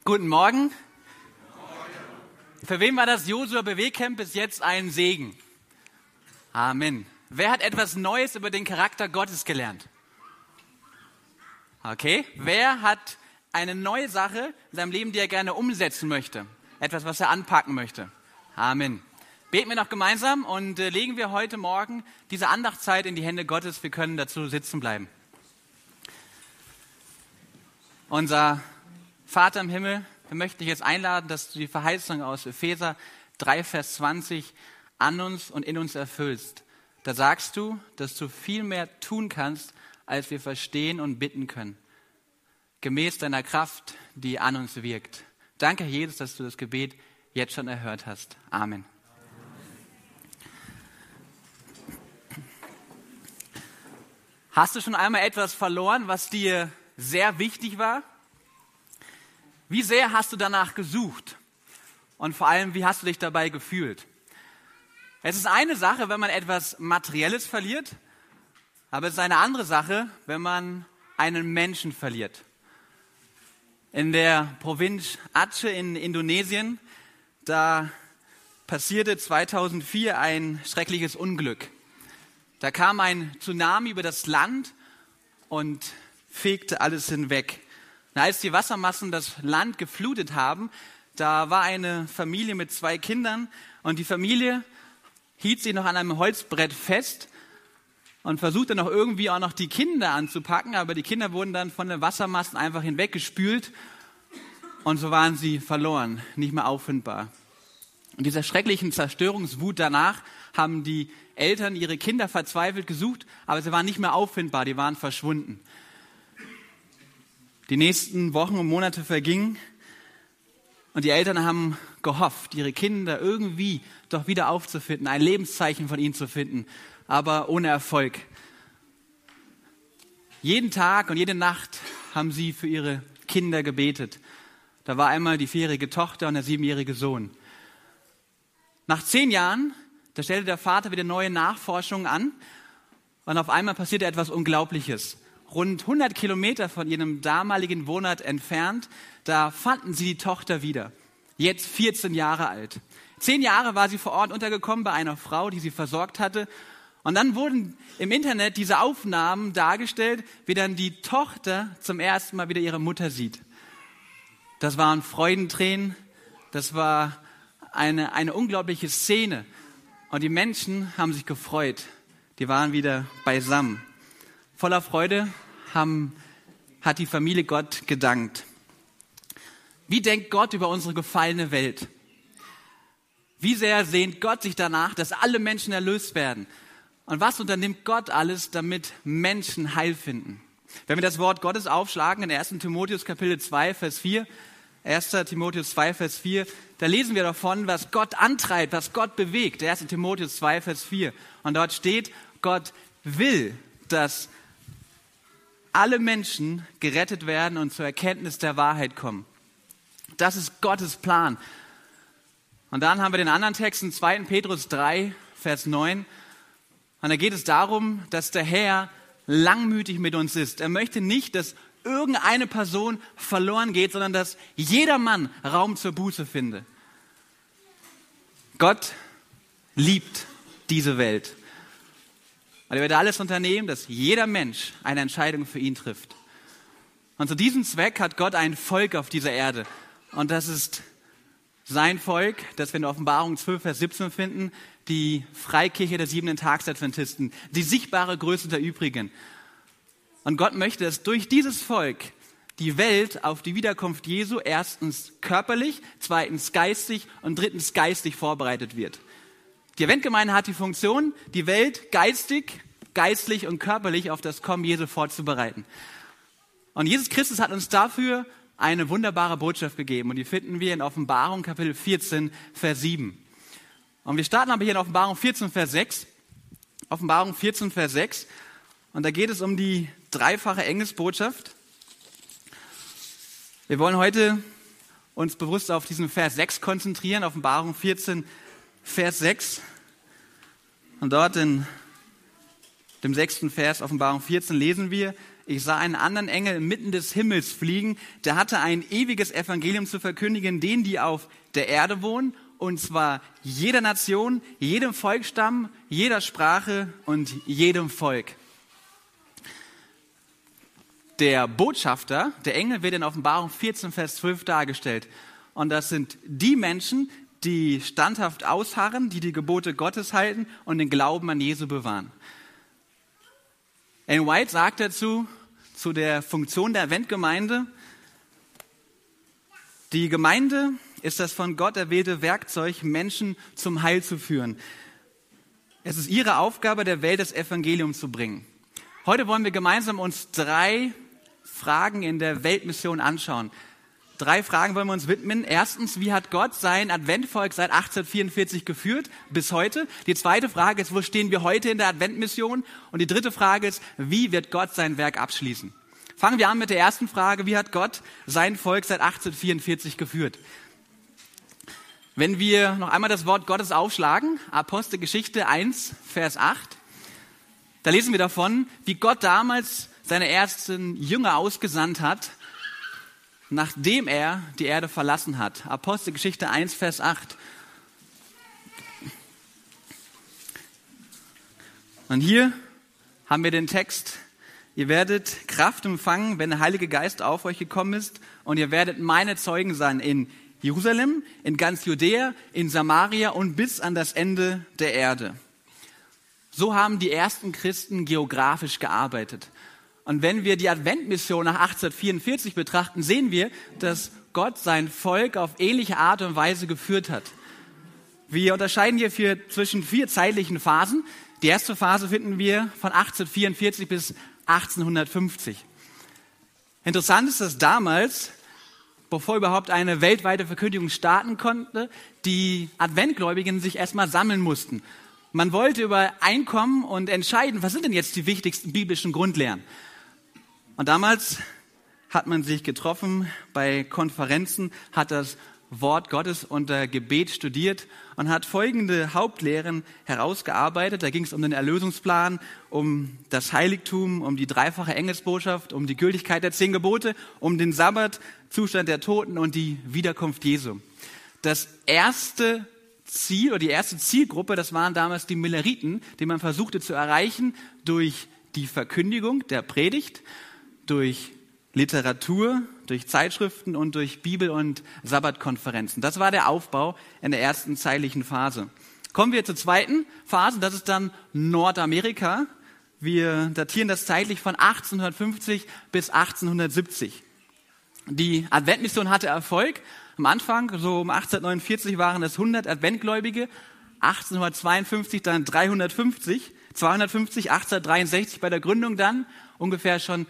Guten Morgen. Für wen war das Josua Bewegcamp bis jetzt ein Segen? Amen. Wer hat etwas Neues über den Charakter Gottes gelernt? Okay. Wer hat eine neue Sache in seinem Leben, die er gerne umsetzen möchte? Etwas, was er anpacken möchte? Amen. Beten wir noch gemeinsam und legen wir heute Morgen diese Andachtszeit in die Hände Gottes. Wir können dazu sitzen bleiben. Unser Vater im Himmel, wir möchten dich jetzt einladen, dass du die Verheißung aus Epheser 3, Vers 20 an uns und in uns erfüllst. Da sagst du, dass du viel mehr tun kannst, als wir verstehen und bitten können. Gemäß deiner Kraft, die an uns wirkt. Danke, Jesus, dass du das Gebet jetzt schon erhört hast. Amen. Hast du schon einmal etwas verloren, was dir sehr wichtig war? Wie sehr hast du danach gesucht? Und vor allem, wie hast du dich dabei gefühlt? Es ist eine Sache, wenn man etwas Materielles verliert, aber es ist eine andere Sache, wenn man einen Menschen verliert. In der Provinz Aceh in Indonesien, da passierte 2004 ein schreckliches Unglück. Da kam ein Tsunami über das Land und fegte alles hinweg. Als die Wassermassen das Land geflutet haben, da war eine Familie mit 2 Kindern und die Familie hielt sich noch an einem Holzbrett fest und versuchte noch irgendwie auch noch die Kinder anzupacken, aber die Kinder wurden dann von den Wassermassen einfach hinweggespült und so waren sie verloren, nicht mehr auffindbar. Und dieser schrecklichen Zerstörungswut danach haben die Eltern ihre Kinder verzweifelt gesucht, aber sie waren nicht mehr auffindbar, die waren verschwunden. Die nächsten Wochen und Monate vergingen und die Eltern haben gehofft, ihre Kinder irgendwie doch wieder aufzufinden, ein Lebenszeichen von ihnen zu finden, aber ohne Erfolg. Jeden Tag und jede Nacht haben sie für ihre Kinder gebetet. Da war einmal die 4-jährige Tochter und der 7-jährige Sohn. Nach 10 Jahren, da stellte der Vater wieder neue Nachforschungen an und auf einmal passierte etwas Unglaubliches. Rund 100 Kilometer von ihrem damaligen Wohnort entfernt, da fanden sie die Tochter wieder. Jetzt 14 Jahre alt. 10 Jahre war sie vor Ort untergekommen bei einer Frau, die sie versorgt hatte. Und dann wurden im Internet diese Aufnahmen dargestellt, wie dann die Tochter zum ersten Mal wieder ihre Mutter sieht. Das waren Freudentränen, das war eine unglaubliche Szene. Und die Menschen haben sich gefreut. Die waren wieder beisammen. Voller Freude hat die Familie Gott gedankt. Wie denkt Gott über unsere gefallene Welt? Wie sehr sehnt Gott sich danach, dass alle Menschen erlöst werden? Und was unternimmt Gott alles, damit Menschen Heil finden? Wenn wir das Wort Gottes aufschlagen in 1. Timotheus Kapitel 2, Vers 4, 1. Timotheus 2, Vers 4, da lesen wir davon, was Gott antreibt, was Gott bewegt. 1. Timotheus 2, Vers 4. Und dort steht, Gott will, dass alle Menschen gerettet werden und zur Erkenntnis der Wahrheit kommen. Das ist Gottes Plan. Und dann haben wir den anderen Text in 2. Petrus 3, Vers 9. Und da geht es darum, dass der Herr langmütig mit uns ist. Er möchte nicht, dass irgendeine Person verloren geht, sondern dass jeder Mann Raum zur Buße finde. Gott liebt diese Welt. Und er wird alles unternehmen, dass jeder Mensch eine Entscheidung für ihn trifft. Und zu diesem Zweck hat Gott ein Volk auf dieser Erde. Und das ist sein Volk, das wir in Offenbarung 12, Vers 17 finden, die Freikirche der 7-Tags-Adventisten, die sichtbare Größe der Übrigen. Und Gott möchte, dass durch dieses Volk die Welt auf die Wiederkunft Jesu erstens körperlich, zweitens geistig und drittens geistig vorbereitet wird. Die Adventgemeinde hat die Funktion, die Welt geistig, geistlich und körperlich auf das Kommen Jesu vorzubereiten. Und Jesus Christus hat uns dafür eine wunderbare Botschaft gegeben. Und die finden wir in Offenbarung Kapitel 14, Vers 7. Und wir starten aber hier in Offenbarung 14, Vers 6. Offenbarung 14, Vers 6. Und da geht es um die dreifache Engelsbotschaft. Wir wollen heute uns bewusst auf diesen Vers 6 konzentrieren. Offenbarung 14, Vers 6. Und dort in dem 6. Vers Offenbarung 14 lesen wir: ich sah einen anderen Engel inmitten des Himmels fliegen, der hatte ein ewiges Evangelium zu verkündigen, denen, die auf der Erde wohnen, und zwar jeder Nation, jedem Volksstamm, jeder Sprache und jedem Volk. Der Botschafter, der Engel, wird in Offenbarung 14, Vers 12 dargestellt. Und das sind die Menschen, die standhaft ausharren, die die Gebote Gottes halten und den Glauben an Jesu bewahren. Ellen White sagt dazu, zu der Funktion der Adventgemeinde: Die Gemeinde ist das von Gott erwählte Werkzeug, Menschen zum Heil zu führen. Es ist ihre Aufgabe, der Welt das Evangelium zu bringen. Heute wollen wir gemeinsam uns 3 Fragen in der Weltmission anschauen. 3 Fragen wollen wir uns widmen. Erstens, wie hat Gott sein Adventvolk seit 1844 geführt bis heute? Die zweite Frage ist, wo stehen wir heute in der Adventmission? Und die dritte Frage ist, wie wird Gott sein Werk abschließen? Fangen wir an mit der ersten Frage, wie hat Gott sein Volk seit 1844 geführt? Wenn wir noch einmal das Wort Gottes aufschlagen, Apostelgeschichte 1, Vers 8, da lesen wir davon, wie Gott damals seine ersten Jünger ausgesandt hat, nachdem er die Erde verlassen hat. Apostelgeschichte 1, Vers 8. Und hier haben wir den Text: Ihr werdet Kraft empfangen, wenn der Heilige Geist auf euch gekommen ist, und ihr werdet meine Zeugen sein in Jerusalem, in ganz Judäa, in Samaria und bis an das Ende der Erde. So haben die ersten Christen geografisch gearbeitet. Und wenn wir die Adventmission nach 1844 betrachten, sehen wir, dass Gott sein Volk auf ähnliche Art und Weise geführt hat. Wir unterscheiden hier zwischen 4 zeitlichen Phasen. Die erste Phase finden wir von 1844 bis 1850. Interessant ist, dass damals, bevor überhaupt eine weltweite Verkündigung starten konnte, die Adventgläubigen sich erstmal sammeln mussten. Man wollte übereinkommen und entscheiden, was sind denn jetzt die wichtigsten biblischen Grundlehren? Und damals hat man sich getroffen bei Konferenzen, hat das Wort Gottes unter Gebet studiert und hat folgende Hauptlehren herausgearbeitet. Da ging es um den Erlösungsplan, um das Heiligtum, um die dreifache Engelsbotschaft, um die Gültigkeit der 10 Gebote, um den Sabbat, Zustand der Toten und die Wiederkunft Jesu. Das erste Ziel oder die erste Zielgruppe, das waren damals die Milleriten, die man versuchte zu erreichen durch die Verkündigung der Predigt, durch Literatur, durch Zeitschriften und durch Bibel- und Sabbatkonferenzen. Das war der Aufbau in der ersten zeitlichen Phase. Kommen wir zur zweiten Phase, das ist dann Nordamerika. Wir datieren das zeitlich von 1850 bis 1870. Die Adventmission hatte Erfolg. Am Anfang, so um 1849, waren es 100 Adventgläubige, 1852 dann 250, 1863 bei der Gründung dann ungefähr schon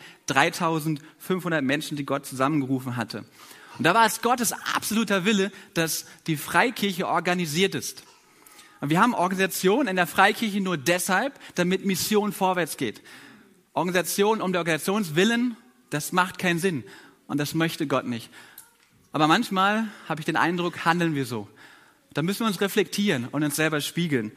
3500 Menschen, die Gott zusammengerufen hatte. Und da war es Gottes absoluter Wille, dass die Freikirche organisiert ist. Und wir haben Organisation in der Freikirche nur deshalb, damit Mission vorwärts geht. Organisation um der Organisationswillen, das macht keinen Sinn. Und das möchte Gott nicht. Aber manchmal habe ich den Eindruck, handeln wir so. Da müssen wir uns reflektieren und uns selber spiegeln.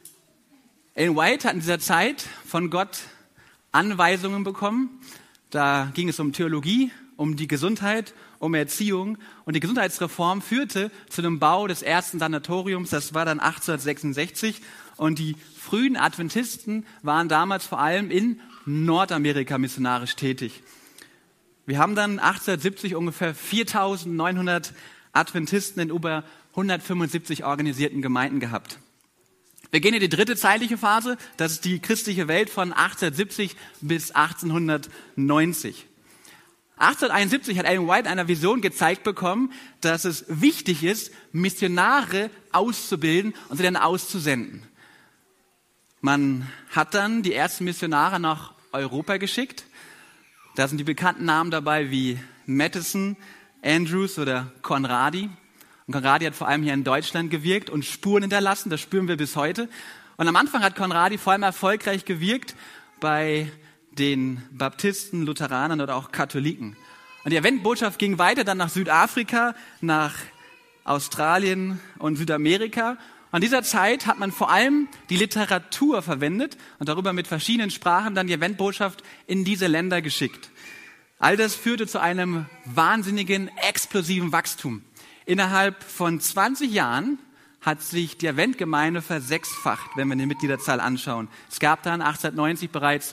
Ellen White hat in dieser Zeit von Gott Anweisungen bekommen. Da ging es um Theologie, um die Gesundheit, um Erziehung. Und die Gesundheitsreform führte zu dem Bau des ersten Sanatoriums. Das war dann 1866. Und die frühen Adventisten waren damals vor allem in Nordamerika missionarisch tätig. Wir haben dann 1870 ungefähr 4.900 Adventisten in über 175 organisierten Gemeinden gehabt. Wir gehen in die dritte zeitliche Phase, das ist die christliche Welt von 1870 bis 1890. 1871 hat Ellen White einer Vision gezeigt bekommen, dass es wichtig ist, Missionare auszubilden und sie dann auszusenden. Man hat dann die ersten Missionare nach Europa geschickt. Da sind die bekannten Namen dabei wie Matheson, Andrews oder Conradi. Und Conradi hat vor allem hier in Deutschland gewirkt und Spuren hinterlassen, das spüren wir bis heute. Und am Anfang hat Conradi vor allem erfolgreich gewirkt bei den Baptisten, Lutheranern oder auch Katholiken. Und die Adventbotschaft ging weiter dann nach Südafrika, nach Australien und Südamerika. An dieser Zeit hat man vor allem die Literatur verwendet und darüber mit verschiedenen Sprachen dann die Eventbotschaft in diese Länder geschickt. All das führte zu einem wahnsinnigen, explosiven Wachstum. Innerhalb von 20 Jahren hat sich die Eventgemeinde versechsfacht, wenn wir die Mitgliederzahl anschauen. Es gab dann 1890 bereits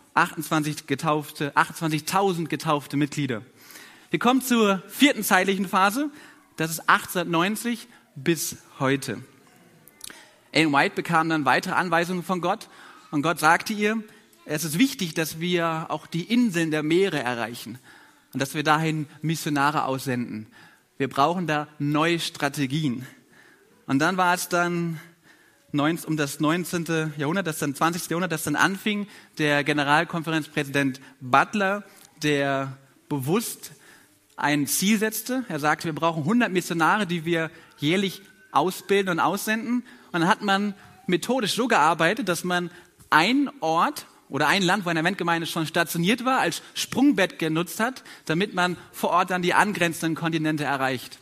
28.000 getaufte Mitglieder. Wir kommen zur vierten zeitlichen Phase. Das ist 1890 bis heute. Ellen White bekam dann weitere Anweisungen von Gott und Gott sagte ihr, es ist wichtig, dass wir auch die Inseln der Meere erreichen und dass wir dahin Missionare aussenden. Wir brauchen da neue Strategien. Und dann war es dann um das 19. Jahrhundert, das dann 20. Jahrhundert, das dann anfing, der Generalkonferenzpräsident Butler, der bewusst ein Ziel setzte. Er sagte, wir brauchen 100 Missionare, die wir jährlich ausbilden und aussenden. Und dann hat man methodisch so gearbeitet, dass man einen Ort oder ein Land, wo eine Eventgemeinde schon stationiert war, als Sprungbett genutzt hat, damit man vor Ort dann die angrenzenden Kontinente erreicht.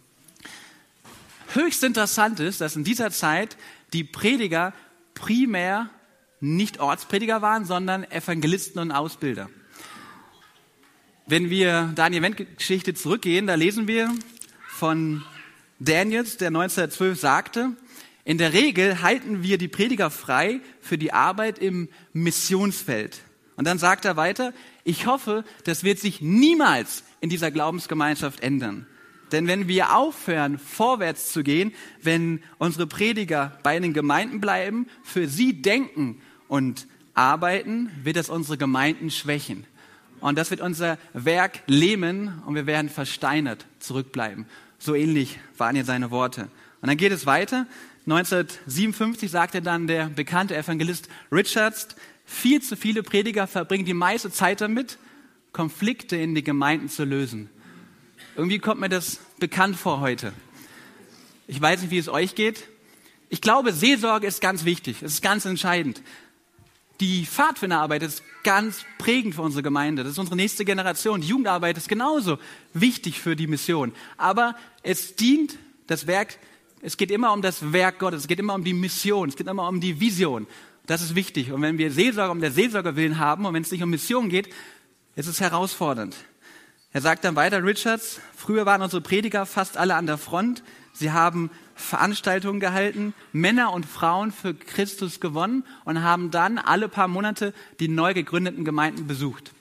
Höchst interessant ist, dass in dieser Zeit die Prediger primär nicht Ortsprediger waren, sondern Evangelisten und Ausbilder. Wenn wir da in die Eventgeschichte zurückgehen, da lesen wir von Daniels, der 1912 sagte, in der Regel halten wir die Prediger frei für die Arbeit im Missionsfeld. Und dann sagt er weiter, ich hoffe, das wird sich niemals in dieser Glaubensgemeinschaft ändern. Denn wenn wir aufhören, vorwärts zu gehen, wenn unsere Prediger bei den Gemeinden bleiben, für sie denken und arbeiten, wird das unsere Gemeinden schwächen. Und das wird unser Werk lähmen und wir werden versteinert zurückbleiben. So ähnlich waren hier seine Worte. Und dann geht es weiter. 1957 sagte dann der bekannte Evangelist Richards, viel zu viele Prediger verbringen die meiste Zeit damit, Konflikte in die Gemeinden zu lösen. Irgendwie kommt mir das bekannt vor heute. Ich weiß nicht, wie es euch geht. Ich glaube, Seelsorge ist ganz wichtig. Es ist ganz entscheidend. Die Pfadfinderarbeit ist ganz prägend für unsere Gemeinde. Das ist unsere nächste Generation. Die Jugendarbeit ist genauso wichtig für die Mission. Aber es dient das Werk, es geht immer um das Werk Gottes. Es geht immer um die Mission. Es geht immer um die Vision. Das ist wichtig. Und wenn wir Seelsorge um der Seelsorge willen haben und wenn es nicht um Mission geht, ist es herausfordernd. Er sagt dann weiter, Richards, früher waren unsere Prediger fast alle an der Front. Sie haben Veranstaltungen gehalten, Männer und Frauen für Christus gewonnen und haben dann alle paar Monate die neu gegründeten Gemeinden besucht.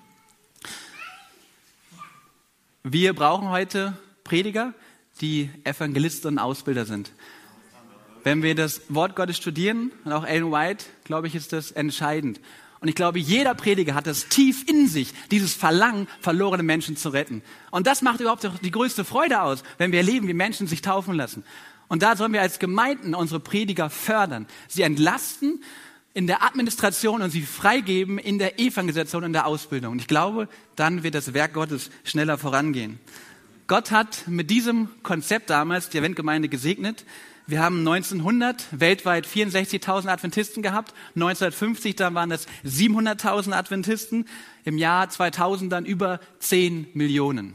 Wir brauchen heute Prediger, die Evangelisten und Ausbilder sind. Wenn wir das Wort Gottes studieren, und auch Ellen White, glaube ich, ist das entscheidend. Und ich glaube, jeder Prediger hat das tief in sich, dieses Verlangen, verlorene Menschen zu retten. Und das macht überhaupt die größte Freude aus, wenn wir erleben, wie Menschen sich taufen lassen. Und da sollen wir als Gemeinden unsere Prediger fördern, sie entlasten in der Administration und sie freigeben in der Evangelisation und in der Ausbildung. Und ich glaube, dann wird das Werk Gottes schneller vorangehen. Gott hat mit diesem Konzept damals die Eventgemeinde gesegnet. Wir haben 1900 weltweit 64.000 Adventisten gehabt. 1950 dann waren das 700.000 Adventisten. Im Jahr 2000 dann über 10 Millionen.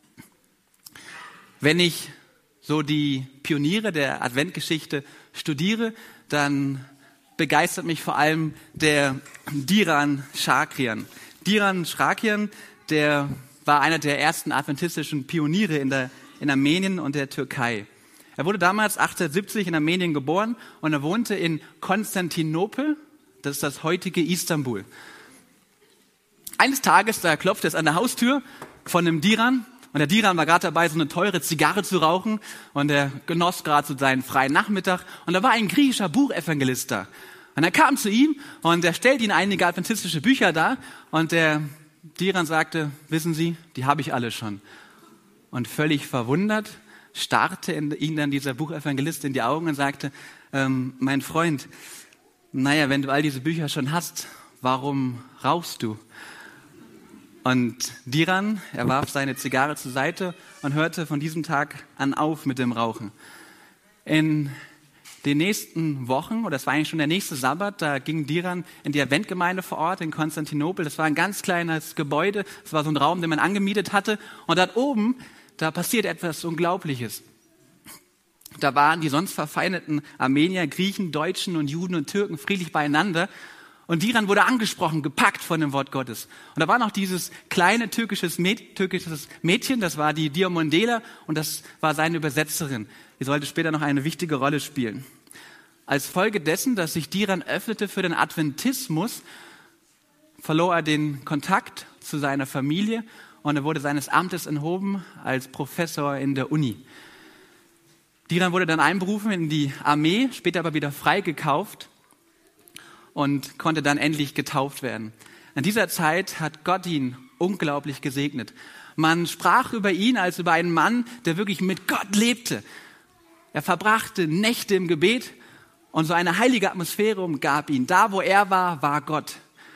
Wenn ich so die Pioniere der Adventgeschichte studiere, dann begeistert mich vor allem der Dhiran Shakarian. Dhiran Shakarian, der war einer der ersten adventistischen Pioniere in Armenien und der Türkei. Er wurde damals 1870 in Armenien geboren und er wohnte in Konstantinopel, das ist das heutige Istanbul. Eines Tages, da klopfte es an der Haustür von einem Dhiran und der Dhiran war gerade dabei, so eine teure Zigarre zu rauchen und er genoss gerade so seinen freien Nachmittag und da war ein griechischer Buchevangelist da. Und er kam zu ihm und er stellte ihm einige adventistische Bücher dar und der Dhiran sagte, wissen Sie, die habe ich alle schon. Und völlig verwundert starrte ihn dann dieser Buchevangelist in die Augen und sagte, mein Freund, naja, wenn du all diese Bücher schon hast, warum rauchst du? Und Dhiran, er warf seine Zigarre zur Seite und hörte von diesem Tag an auf mit dem Rauchen. In den nächsten Wochen, oder das war eigentlich schon der nächste Sabbat, da ging Dhiran in die Adventgemeinde vor Ort in Konstantinopel. Das war ein ganz kleines Gebäude, das war so ein Raum, den man angemietet hatte. Und dort oben, da passiert etwas Unglaubliches. Da waren die sonst verfeindeten Armenier, Griechen, Deutschen und Juden und Türken friedlich beieinander. Und Diran wurde angesprochen, gepackt von dem Wort Gottes. Und da war noch dieses kleine türkisches Mädchen, das war die Diomandela und das war seine Übersetzerin. Die sollte später noch eine wichtige Rolle spielen. Als Folge dessen, dass sich Diran öffnete für den Adventismus, verlor er den Kontakt zu seiner Familie und er wurde seines Amtes enthoben als Professor in der Uni. Diran wurde dann einberufen in die Armee, später aber wieder freigekauft und konnte dann endlich getauft werden. In dieser Zeit hat Gott ihn unglaublich gesegnet. Man sprach über ihn als über einen Mann, der wirklich mit Gott lebte. Er verbrachte Nächte im Gebet und so eine heilige Atmosphäre umgab ihn. Da, wo er war, war Gott.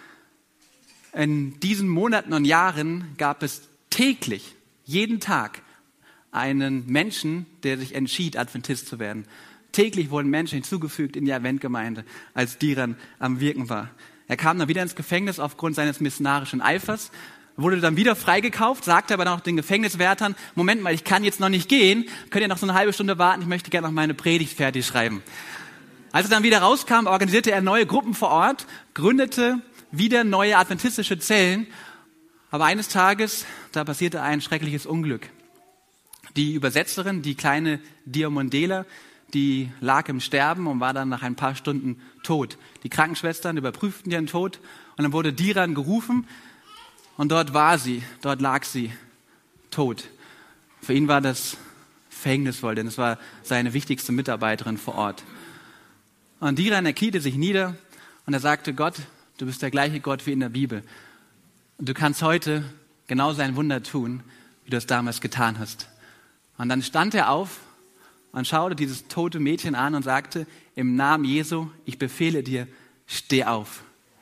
In diesen Monaten und Jahren gab es täglich, jeden Tag, einen Menschen, der sich entschied, Adventist zu werden. Täglich wurden Menschen hinzugefügt in die Adventgemeinde, als Diran am Wirken war. Er kam dann wieder ins Gefängnis aufgrund seines missionarischen Eifers, wurde dann wieder freigekauft, sagte aber noch den Gefängniswärtern, Moment mal, ich kann jetzt noch nicht gehen, könnt ihr noch so eine halbe Stunde warten, ich möchte gerne noch meine Predigt fertig schreiben. Als er dann wieder rauskam, organisierte er neue Gruppen vor Ort, gründete wieder neue adventistische Zellen, aber eines Tages, da passierte ein schreckliches Unglück. Die Übersetzerin, die kleine Diomandela, die lag im Sterben und war dann nach ein paar Stunden tot. Die Krankenschwestern überprüften ihren Tod und dann wurde Diran gerufen und dort lag sie, tot. Für ihn war das verhängnisvoll, denn es war seine wichtigste Mitarbeiterin vor Ort. Und Diran, er kniete sich nieder und er sagte, Gott, du bist der gleiche Gott wie in der Bibel. Und du kannst heute genauso ein Wunder tun, wie du es damals getan hast. Und dann stand er auf und schaute dieses tote Mädchen an und sagte, im Namen Jesu, ich befehle dir, steh auf.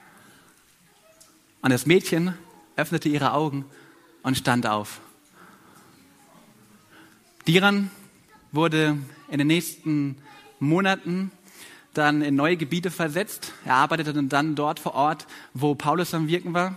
Und das Mädchen öffnete ihre Augen und stand auf. Diran wurde in den nächsten Monaten dann in neue Gebiete versetzt. Er arbeitete dann dort vor Ort, wo Paulus am Wirken war.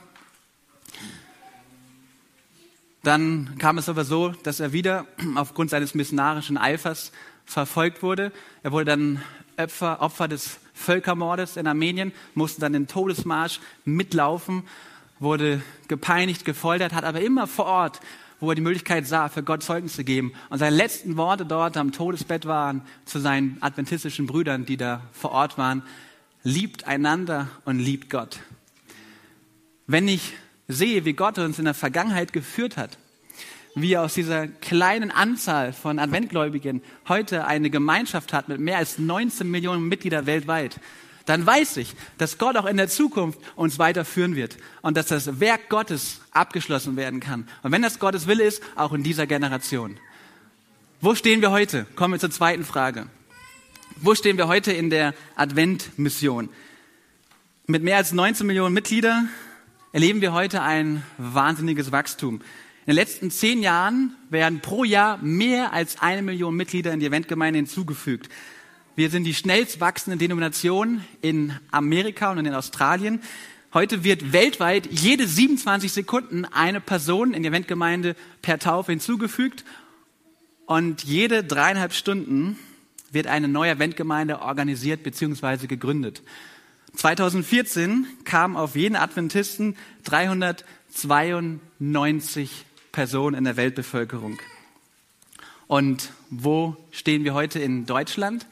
Dann kam es aber so, dass er wieder aufgrund seines missionarischen Eifers verfolgt wurde. Er wurde dann Opfer des Völkermordes in Armenien, musste dann den Todesmarsch mitlaufen, wurde gepeinigt, gefoltert, hat aber immer vor Ort, wo er die Möglichkeit sah, für Gott Zeugnis zu geben. Und seine letzten Worte dort am Todesbett waren zu seinen adventistischen Brüdern, die da vor Ort waren, liebt einander und liebt Gott. Wenn ich sehe, wie Gott uns in der Vergangenheit geführt hat, wie er aus dieser kleinen Anzahl von Adventgläubigen heute eine Gemeinschaft hat mit mehr als 19 Millionen Mitgliedern weltweit, dann weiß ich, dass Gott auch in der Zukunft uns weiterführen wird und dass das Werk Gottes abgeschlossen werden kann. Und wenn das Gottes Wille ist, auch in dieser Generation. Wo stehen wir heute? Kommen wir zur zweiten Frage. Wo stehen wir heute in der Adventmission? Mit mehr als 19 Millionen Mitgliedern erleben wir heute ein wahnsinniges Wachstum. In den letzten 10 Jahren werden pro Jahr mehr als 1 Million Mitglieder in die Eventgemeinde hinzugefügt. Wir sind die schnellst wachsende Denomination in Amerika und in Australien. Heute wird weltweit jede 27 Sekunden eine Person in die Eventgemeinde per Taufe hinzugefügt und jede 3,5 Stunden wird eine neue Eventgemeinde organisiert bzw. gegründet. 2014 kamen auf jeden Adventisten 392 Personen in der Weltbevölkerung. Und wo stehen wir heute in Deutschland?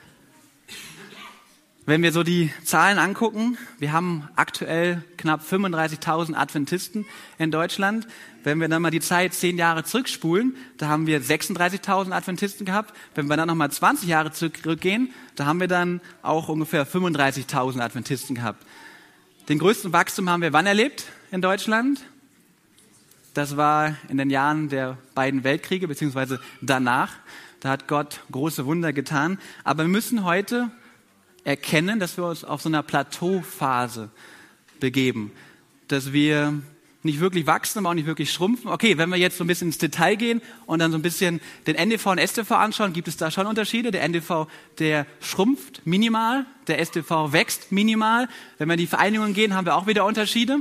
Wenn wir so die Zahlen angucken, wir haben aktuell knapp 35.000 Adventisten in Deutschland. Wenn wir dann mal die Zeit 10 Jahre zurückspulen, da haben wir 36.000 Adventisten gehabt. Wenn wir dann nochmal 20 Jahre zurückgehen, da haben wir dann auch ungefähr 35.000 Adventisten gehabt. Den größten Wachstum haben wir wann erlebt in Deutschland? Das war in den Jahren der beiden Weltkriege, beziehungsweise danach. Da hat Gott große Wunder getan. Aber wir müssen heute erkennen, dass wir uns auf so einer Plateauphase begeben. Dass wir nicht wirklich wachsen, aber auch nicht wirklich schrumpfen. Okay, wenn wir jetzt so ein bisschen ins Detail gehen und dann so ein bisschen den NDV und STV anschauen, gibt es da schon Unterschiede. Der NDV, der schrumpft minimal, der STV wächst minimal. Wenn wir in die Vereinigungen gehen, haben wir auch wieder Unterschiede.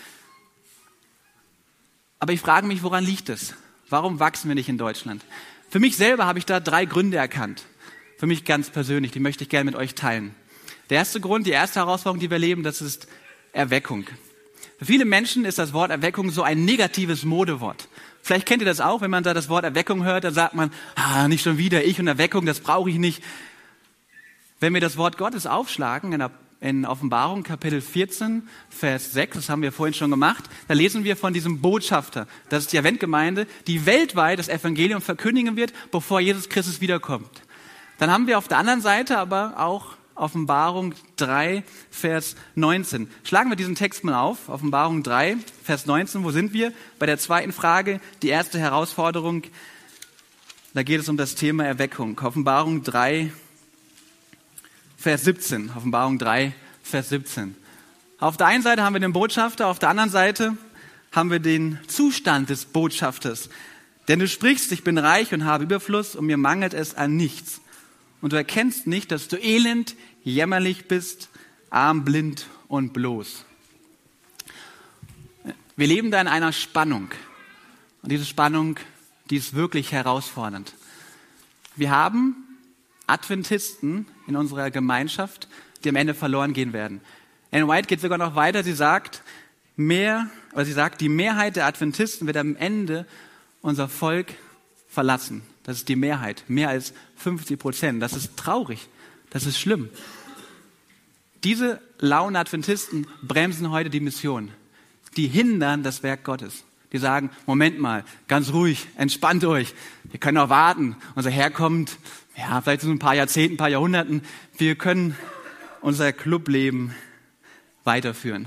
Aber ich frage mich, woran liegt es? Warum wachsen wir nicht in Deutschland? Für mich selber habe ich da 3 Gründe erkannt. für mich ganz persönlich, die möchte ich gerne mit euch teilen. Der erste Grund, die erste Herausforderung, die wir erleben, das ist Erweckung. Für viele Menschen ist das Wort Erweckung so ein negatives Modewort. Vielleicht kennt ihr das auch, wenn man da das Wort Erweckung hört, dann sagt man, nicht schon wieder ich und Erweckung, das brauche ich nicht. Wenn wir das Wort Gottes aufschlagen, in Offenbarung Kapitel 14, Vers 6, das haben wir vorhin schon gemacht, da lesen wir von diesem Botschafter, das ist die Adventgemeinde, die weltweit das Evangelium verkündigen wird, bevor Jesus Christus wiederkommt. Dann haben wir auf der anderen Seite aber auch Offenbarung 3, Vers 19. Schlagen wir diesen Text mal auf, Offenbarung 3, Vers 19, wo sind wir? Bei der zweiten Frage, die erste Herausforderung, da geht es um das Thema Erweckung. Offenbarung 3, Vers 17. Offenbarung 3, Vers 17. Auf der einen Seite haben wir den Botschafter, auf der anderen Seite haben wir den Zustand des Botschafters. Denn du sprichst, ich bin reich und habe Überfluss und mir mangelt es an nichts. Und du erkennst nicht, dass du elend, jämmerlich bist, arm, blind und bloß. Wir leben da in einer Spannung. Und diese Spannung, die ist wirklich herausfordernd. Wir haben Adventisten in unserer Gemeinschaft, die am Ende verloren gehen werden. Ellen White geht sogar noch weiter. Sie sagt, die Mehrheit der Adventisten wird am Ende unser Volk verlassen. Das ist die Mehrheit, mehr als 50%. Das ist traurig, das ist schlimm. Diese lauen Adventisten bremsen heute die Mission. Die hindern das Werk Gottes. Die sagen, Moment mal, ganz ruhig, entspannt euch. Wir können auch warten. Unser Herr kommt, vielleicht in ein paar Jahrzehnten, ein paar Jahrhunderten. Wir können unser Clubleben weiterführen.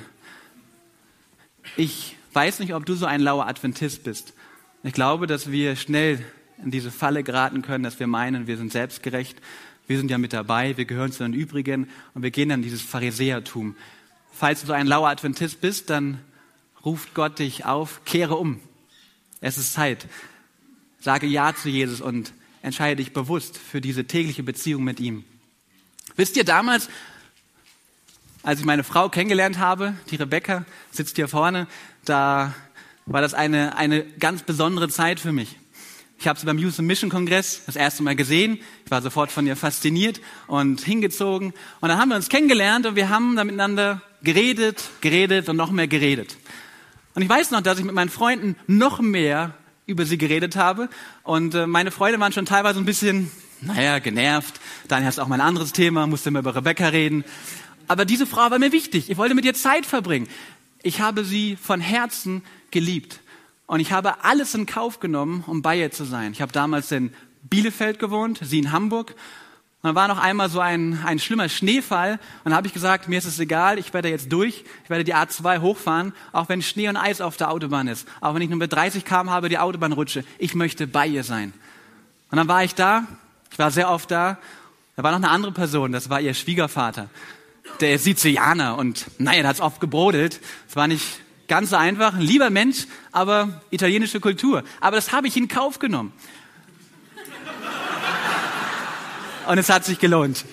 Ich weiß nicht, ob du so ein lauer Adventist bist. Ich glaube, dass wir schnell in diese Falle geraten können, dass wir meinen, wir sind selbstgerecht, wir sind ja mit dabei, wir gehören zu den Übrigen und wir gehen dann in dieses Pharisäertum. Falls du so ein lauer Adventist bist, dann ruft Gott dich auf, kehre um. Es ist Zeit. Sage Ja zu Jesus und entscheide dich bewusst für diese tägliche Beziehung mit ihm. Wisst ihr, damals, als ich meine Frau kennengelernt habe, die Rebecca sitzt hier vorne, da war das eine ganz besondere Zeit für mich. Ich habe sie beim Youth Mission Kongress das erste Mal gesehen. Ich war sofort von ihr fasziniert und hingezogen. Und dann haben wir uns kennengelernt und wir haben da miteinander geredet und noch mehr geredet. Und ich weiß noch, dass ich mit meinen Freunden noch mehr über sie geredet habe. Und meine Freunde waren schon teilweise ein bisschen, genervt. Dann hast du auch mal ein anderes Thema, musste immer über Rebecca reden. Aber diese Frau war mir wichtig. Ich wollte mit ihr Zeit verbringen. Ich habe sie von Herzen geliebt. Und ich habe alles in Kauf genommen, um bei ihr zu sein. Ich habe damals in Bielefeld gewohnt, sie in Hamburg. Und dann war noch einmal so ein schlimmer Schneefall. Und dann habe ich gesagt, mir ist es egal, ich werde jetzt durch. Ich werde die A2 hochfahren, auch wenn Schnee und Eis auf der Autobahn ist. Auch wenn ich nur mit 30 km/h über die Autobahn rutsche. Ich möchte bei ihr sein. Und dann war ich da. Ich war sehr oft da. Da war noch eine andere Person, das war ihr Schwiegervater. Der ist Sizilianer und da hat es oft gebrodelt. Es war nicht ganz so einfach, ein lieber Mensch, aber italienische Kultur. Aber das habe ich in Kauf genommen. Und es hat sich gelohnt.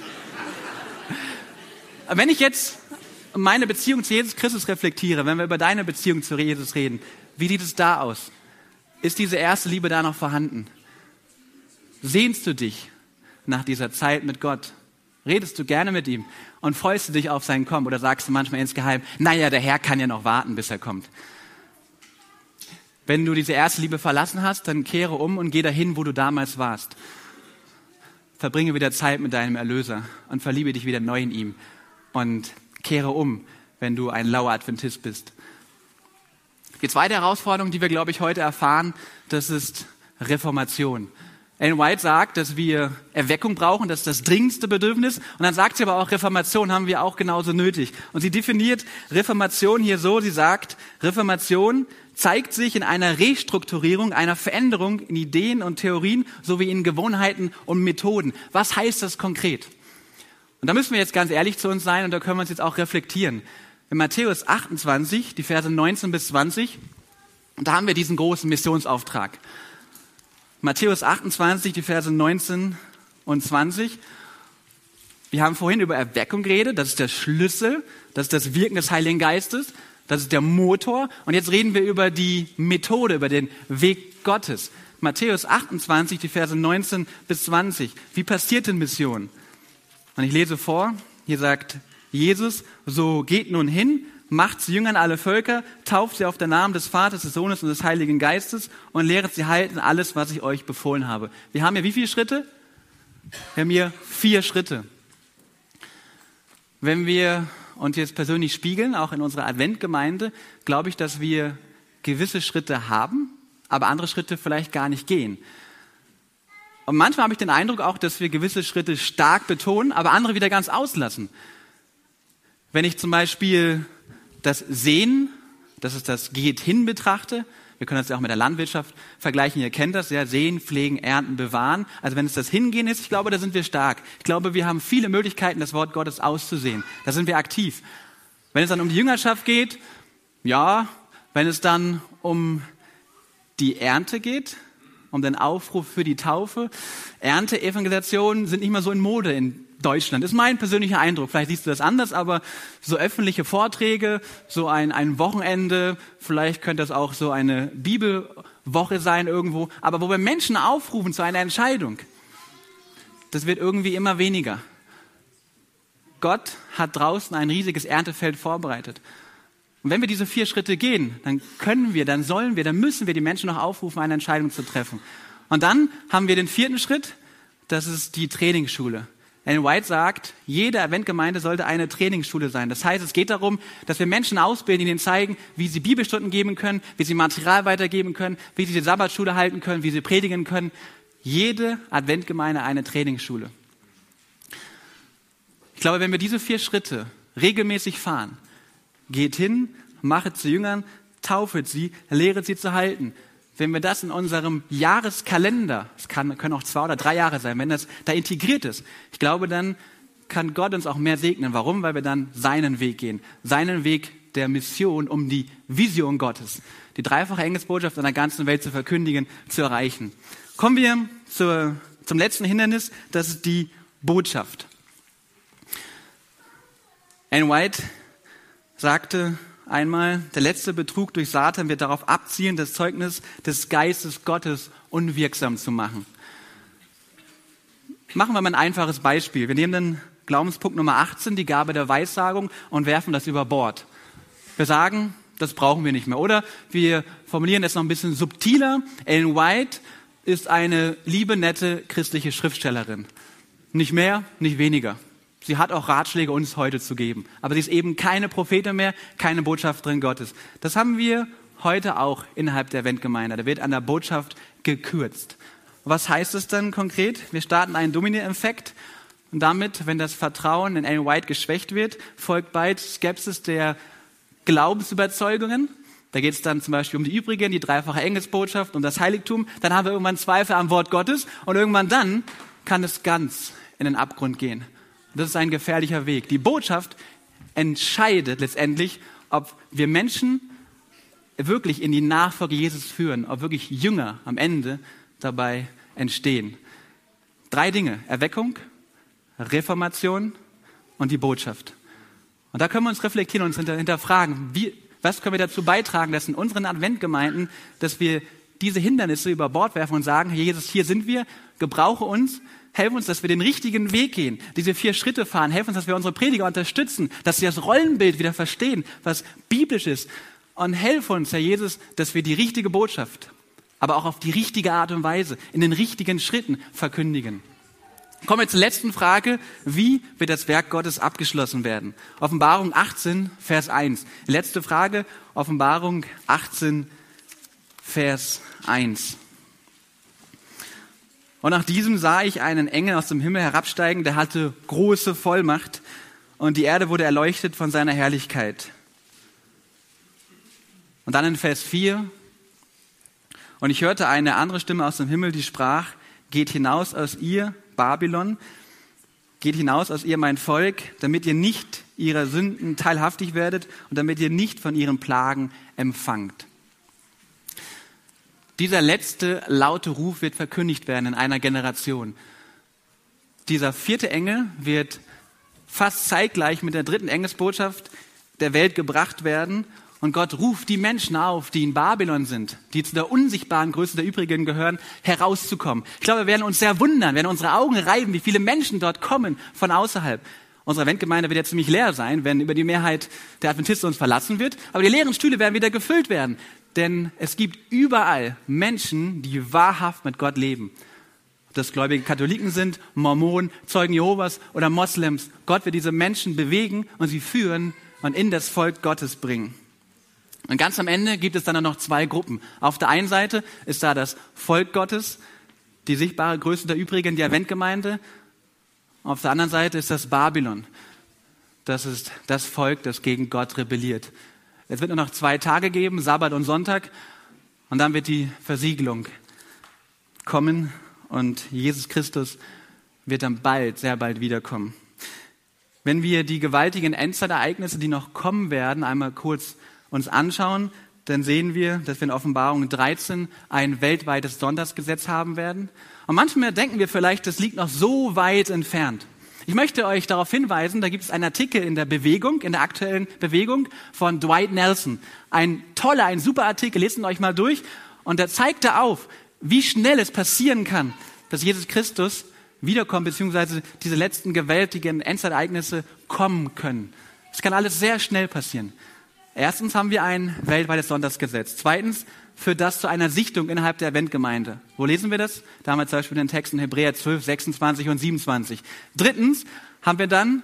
Wenn ich jetzt meine Beziehung zu Jesus Christus reflektiere, wenn wir über deine Beziehung zu Jesus reden, wie sieht es da aus? Ist diese erste Liebe da noch vorhanden? Sehnst du dich nach dieser Zeit mit Gott? Redest du gerne mit ihm und freust du dich auf sein Kommen? Oder sagst du manchmal insgeheim, der Herr kann ja noch warten, bis er kommt. Wenn du diese erste Liebe verlassen hast, dann kehre um und geh dahin, wo du damals warst. Verbringe wieder Zeit mit deinem Erlöser und verliebe dich wieder neu in ihm. Und kehre um, wenn du ein lauer Adventist bist. Die zweite Herausforderung, die wir, glaube ich, heute erfahren, das ist Reformation. Ellen White sagt, dass wir Erweckung brauchen, das ist das dringendste Bedürfnis. Und dann sagt sie aber auch, Reformation haben wir auch genauso nötig. Und sie definiert Reformation hier so, sie sagt, Reformation zeigt sich in einer Restrukturierung, einer Veränderung in Ideen und Theorien sowie in Gewohnheiten und Methoden. Was heißt das konkret? Und da müssen wir jetzt ganz ehrlich zu uns sein und da können wir uns jetzt auch reflektieren. In Matthäus 28, die Verse 19 bis 20, da haben wir diesen großen Missionsauftrag. Matthäus 28, die Verse 19 und 20. Wir haben vorhin über Erweckung geredet, das ist der Schlüssel, das ist das Wirken des Heiligen Geistes, das ist der Motor. Und jetzt reden wir über die Methode, über den Weg Gottes. Matthäus 28, die Verse 19 bis 20. Wie passiert denn Mission? Und ich lese vor, hier sagt Jesus, so geht nun hin, macht zu Jüngern alle Völker, tauft sie auf den Namen des Vaters, des Sohnes und des Heiligen Geistes und lehret sie halten alles, was ich euch befohlen habe. Wir haben hier wie viele Schritte? Wir haben hier 4 Schritte. Wenn wir uns jetzt persönlich spiegeln, auch in unserer Adventgemeinde, glaube ich, dass wir gewisse Schritte haben, aber andere Schritte vielleicht gar nicht gehen. Und manchmal habe ich den Eindruck auch, dass wir gewisse Schritte stark betonen, aber andere wieder ganz auslassen. Wenn ich zum Beispiel das Sehen, das ist das Geht hin betrachte, wir können das ja auch mit der Landwirtschaft vergleichen, ihr kennt das, ja, Sehen, Pflegen, Ernten, Bewahren. Also wenn es das Hingehen ist, ich glaube, da sind wir stark. Ich glaube, wir haben viele Möglichkeiten, das Wort Gottes auszusehen. Da sind wir aktiv. Wenn es dann um die Jüngerschaft geht, ja, wenn es dann um die Ernte geht, um den Aufruf für die Taufe, Ernteevangelisationen sind nicht mehr so in Mode in Deutschland. Das ist mein persönlicher Eindruck. Vielleicht siehst du das anders, aber so öffentliche Vorträge, so ein Wochenende, vielleicht könnte das auch so eine Bibelwoche sein irgendwo, aber wo wir Menschen aufrufen zu einer Entscheidung, das wird irgendwie immer weniger. Gott hat draußen ein riesiges Erntefeld vorbereitet. Und wenn wir diese 4 Schritte gehen, dann können wir, dann sollen wir, dann müssen wir die Menschen noch aufrufen, eine Entscheidung zu treffen. Und dann haben wir den 4. Schritt, das ist die Trainingsschule. Ellen White sagt, jede Adventgemeinde sollte eine Trainingsschule sein. Das heißt, es geht darum, dass wir Menschen ausbilden, die ihnen zeigen, wie sie Bibelstunden geben können, wie sie Material weitergeben können, wie sie die Sabbatschule halten können, wie sie predigen können. Jede Adventgemeinde eine Trainingsschule. Ich glaube, wenn wir diese 4 Schritte regelmäßig fahren, geht hin, machet zu Jüngern, taufet sie, lehret sie zu halten. Wenn wir das in unserem Jahreskalender, es können auch 2 oder 3 Jahre sein, wenn das da integriert ist, ich glaube, dann kann Gott uns auch mehr segnen. Warum? Weil wir dann seinen Weg gehen. Seinen Weg der Mission, um die Vision Gottes, die dreifache Engelsbotschaft in der ganzen Welt zu verkündigen, zu erreichen. Kommen wir zum letzten Hindernis, das ist die Botschaft. Ellen White sagte einmal, der letzte Betrug durch Satan wird darauf abzielen, das Zeugnis des Geistes Gottes unwirksam zu machen. Machen wir mal ein einfaches Beispiel. Wir nehmen den Glaubenspunkt Nummer 18, die Gabe der Weissagung, und werfen das über Bord. Wir sagen, das brauchen wir nicht mehr. Oder wir formulieren es noch ein bisschen subtiler. Ellen White ist eine liebe, nette christliche Schriftstellerin. Nicht mehr, nicht weniger. Sie hat auch Ratschläge uns heute zu geben. Aber sie ist eben keine Prophetin mehr, keine Botschafterin Gottes. Das haben wir heute auch innerhalb der Adventgemeinde. Da wird an der Botschaft gekürzt. Was heißt es dann konkret? Wir starten einen Domino-Effekt. Und damit, wenn das Vertrauen in Ellen White geschwächt wird, folgt bald Skepsis der Glaubensüberzeugungen. Da geht es dann zum Beispiel um die übrigen, die dreifache Engelsbotschaft, um das Heiligtum. Dann haben wir irgendwann Zweifel am Wort Gottes. Und irgendwann dann kann es ganz in den Abgrund gehen. Das ist ein gefährlicher Weg. Die Botschaft entscheidet letztendlich, ob wir Menschen wirklich in die Nachfolge Jesus führen, ob wirklich Jünger am Ende dabei entstehen. 3 Dinge: Erweckung, Reformation und die Botschaft. Und da können wir uns reflektieren und uns hinterfragen, was können wir dazu beitragen, dass in unseren Adventgemeinden, dass wir diese Hindernisse über Bord werfen und sagen, Herr Jesus, hier sind wir, gebrauche uns, helf uns, dass wir den richtigen Weg gehen, diese 4 Schritte fahren, helf uns, dass wir unsere Prediger unterstützen, dass sie das Rollenbild wieder verstehen, was biblisch ist. Und helf uns, Herr Jesus, dass wir die richtige Botschaft, aber auch auf die richtige Art und Weise, in den richtigen Schritten verkündigen. Kommen wir zur letzten Frage: Wie wird das Werk Gottes abgeschlossen werden? Offenbarung 18, Vers 1. Letzte Frage, Offenbarung 18, Vers 1. Und nach diesem sah ich einen Engel aus dem Himmel herabsteigen, der hatte große Vollmacht, und die Erde wurde erleuchtet von seiner Herrlichkeit. Und dann in Vers 4: Und ich hörte eine andere Stimme aus dem Himmel, die sprach: Geht hinaus aus ihr, Babylon, geht hinaus aus ihr, mein Volk, damit ihr nicht ihrer Sünden teilhaftig werdet und damit ihr nicht von ihren Plagen empfangt. Dieser letzte laute Ruf wird verkündigt werden in einer Generation. Dieser 4. Engel wird fast zeitgleich mit der 3. Engelsbotschaft der Welt gebracht werden. Und Gott ruft die Menschen auf, die in Babylon sind, die zu der unsichtbaren Größe der Übrigen gehören, herauszukommen. Ich glaube, wir werden uns sehr wundern, werden unsere Augen reiben, wie viele Menschen dort kommen von außerhalb. Unsere Eventgemeinde wird ja ziemlich leer sein, wenn über die Mehrheit der Adventisten uns verlassen wird. Aber die leeren Stühle werden wieder gefüllt werden. Denn es gibt überall Menschen, die wahrhaft mit Gott leben. Ob das gläubige Katholiken sind, Mormonen, Zeugen Jehovas oder Moslems. Gott wird diese Menschen bewegen und sie führen und in das Volk Gottes bringen. Und ganz am Ende gibt es dann noch zwei Gruppen. Auf der einen Seite ist da das Volk Gottes, die sichtbare Größe der Übrigen, die Adventgemeinde. Auf der anderen Seite ist das Babylon. Das ist das Volk, das gegen Gott rebelliert. Es wird nur noch 2 Tage geben, Sabbat und Sonntag. Und dann wird die Versiegelung kommen und Jesus Christus wird dann bald, sehr bald wiederkommen. Wenn wir die gewaltigen Endzeitereignisse, die noch kommen werden, einmal kurz uns anschauen, dann sehen wir, dass wir in Offenbarung 13 ein weltweites Sonntagsgesetz haben werden. Und manchmal denken wir vielleicht, das liegt noch so weit entfernt. Ich möchte euch darauf hinweisen, da gibt es einen Artikel in der Bewegung, in der aktuellen Bewegung von Dwight Nelson. Ein toller, ein super Artikel, lest ihn euch mal durch. Und da zeigt er auf, wie schnell es passieren kann, dass Jesus Christus wiederkommt, beziehungsweise diese letzten gewaltigen Endzeitereignisse kommen können. Es kann alles sehr schnell passieren. Erstens haben wir ein weltweites Sonntagsgesetz. Zweitens führt das zu einer Sichtung innerhalb der Adventgemeinde. Wo lesen wir das? Da haben wir zum Beispiel den Text in Hebräer 12, 26 und 27. Drittens haben wir dann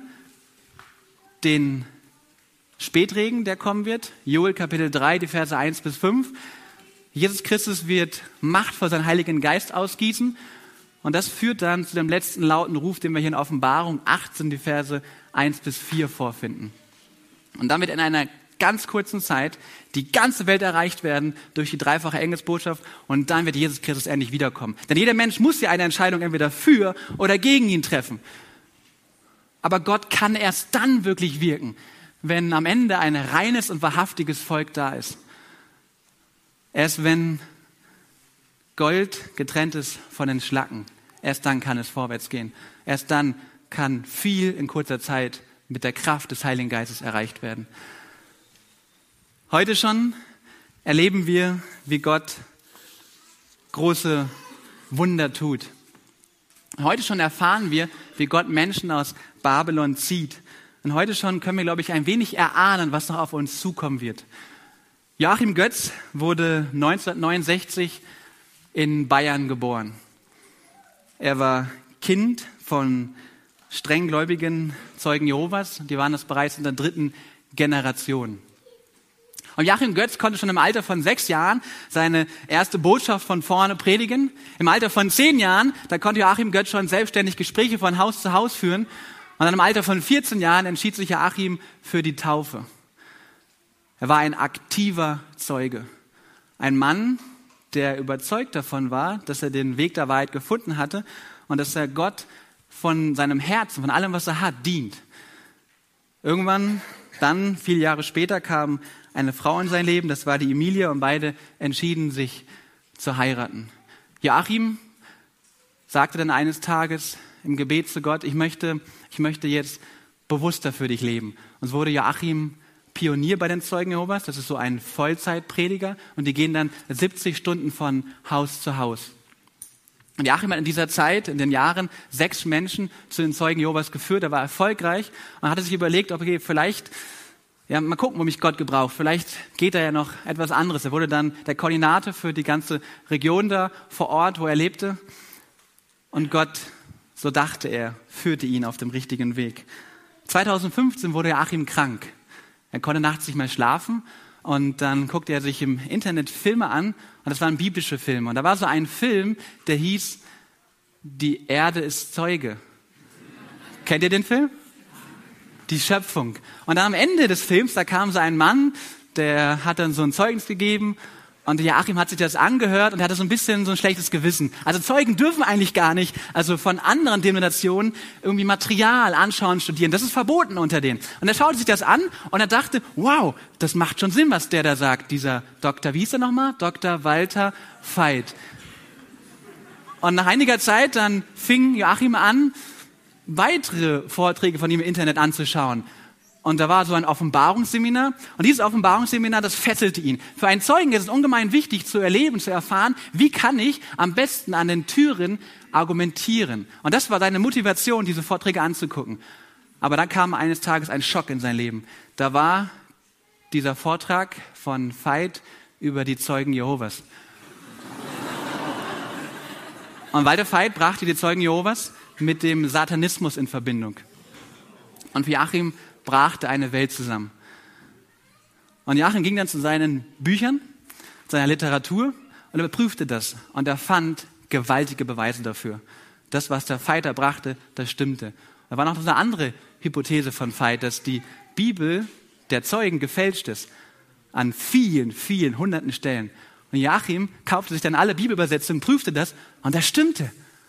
den Spätregen, der kommen wird. Joel Kapitel 3, die Verse 1 bis 5. Jesus Christus wird Macht vor seinen Heiligen Geist ausgießen. Und das führt dann zu dem letzten lauten Ruf, den wir hier in Offenbarung 18, die Verse 1 bis 4 vorfinden. Und damit in einer ganz kurzen Zeit die ganze Welt erreicht werden durch die dreifache Engelsbotschaft und dann wird Jesus Christus endlich wiederkommen. Denn jeder Mensch muss ja eine Entscheidung entweder für oder gegen ihn treffen. Aber Gott kann erst dann wirklich wirken, wenn am Ende ein reines und wahrhaftiges Volk da ist. Erst wenn Gold getrennt ist von den Schlacken, erst dann kann es vorwärts gehen. Erst dann kann viel in kurzer Zeit mit der Kraft des Heiligen Geistes erreicht werden. Heute schon erleben wir, wie Gott große Wunder tut. Heute schon erfahren wir, wie Gott Menschen aus Babylon zieht. Und heute schon können wir, glaube ich, ein wenig erahnen, was noch auf uns zukommen wird. Joachim Götz wurde 1969 in Bayern geboren. Er war Kind von strenggläubigen Zeugen Jehovas. Die waren das bereits in der 3. Generation. Und Joachim Götz konnte schon im Alter von 6 Jahren seine erste Botschaft von vorne predigen. Im Alter von 10 Jahren, da konnte Joachim Götz schon selbstständig Gespräche von Haus zu Haus führen. Und dann im Alter von 14 Jahren entschied sich Joachim für die Taufe. Er war ein aktiver Zeuge. Ein Mann, der überzeugt davon war, dass er den Weg der Wahrheit gefunden hatte und dass er Gott von seinem Herzen, von allem, was er hat, dient. Irgendwann, dann, viele Jahre später, kam eine Frau in sein Leben, das war die Emilia, und beide entschieden sich zu heiraten. Joachim sagte dann eines Tages im Gebet zu Gott, ich möchte jetzt bewusster für dich leben. Und so wurde Joachim Pionier bei den Zeugen Jehovas, das ist so ein Vollzeitprediger, und die gehen dann 70 Stunden von Haus zu Haus. Und Joachim hat in dieser Zeit, in den Jahren, 6 Menschen zu den Zeugen Jehovas geführt, er war erfolgreich und hatte sich überlegt, okay, vielleicht, ja, mal gucken, wo mich Gott gebraucht. Vielleicht geht da ja noch etwas anderes. Er wurde dann der Koordinator für die ganze Region da vor Ort, wo er lebte. Und Gott, so dachte er, führte ihn auf dem richtigen Weg. 2015 wurde Joachim krank. Er konnte nachts nicht mehr schlafen. Und dann guckte er sich im Internet Filme an. Und das waren biblische Filme. Und da war so ein Film, der hieß Die Erde ist Zeuge. Kennt ihr den Film? Die Schöpfung. Und dann am Ende des Films, da kam so ein Mann, der hat dann so ein Zeugnis gegeben und Joachim hat sich das angehört und hatte so ein bisschen so ein schlechtes Gewissen. Also Zeugen dürfen eigentlich gar nicht, also von anderen Denominationen irgendwie Material anschauen, studieren. Das ist verboten unter denen. Und er schaute sich das an und er dachte, wow, das macht schon Sinn, was der da sagt. Dieser Dr., wie hieß er nochmal? Dr. Walter Veit. Und nach einiger Zeit, dann fing Joachim an, weitere Vorträge von ihm im Internet anzuschauen. Und da war so ein Offenbarungsseminar. Und dieses Offenbarungsseminar, das fesselte ihn. Für einen Zeugen ist es ungemein wichtig zu erleben, zu erfahren, wie kann ich am besten an den Türen argumentieren. Und das war seine Motivation, diese Vorträge anzugucken. Aber dann kam eines Tages ein Schock in sein Leben. Da war dieser Vortrag von Veit über die Zeugen Jehovas. Und Walter Veit brachte die Zeugen Jehovas mit dem Satanismus in Verbindung. Und für Joachim brachte eine Welt zusammen. Und Joachim ging dann zu seinen Büchern, seiner Literatur und überprüfte das. Und er fand gewaltige Beweise dafür. Das, was der Veit brachte, das stimmte. Da war noch eine andere Hypothese von Veit, dass die Bibel der Zeugen gefälscht ist. An vielen, vielen hunderten Stellen. Und Joachim kaufte sich dann alle Bibelübersetzungen, prüfte das und das stimmte.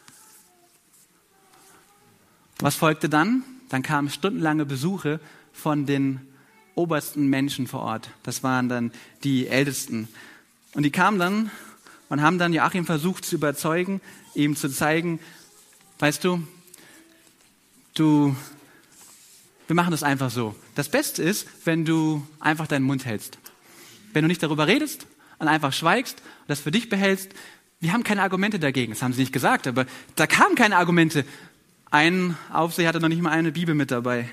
Was folgte dann? Dann kamen stundenlange Besuche von den obersten Menschen vor Ort. Das waren dann die Ältesten. Und die kamen dann und haben dann Joachim versucht zu überzeugen, ihm zu zeigen, weißt du, wir machen das einfach so. Das Beste ist, wenn du einfach deinen Mund hältst. Wenn du nicht darüber redest und einfach schweigst und das für dich behältst. Wir haben keine Argumente dagegen. Das haben sie nicht gesagt, aber da kamen keine Argumente. Ein Aufseher hatte noch nicht mal eine Bibel mit dabei.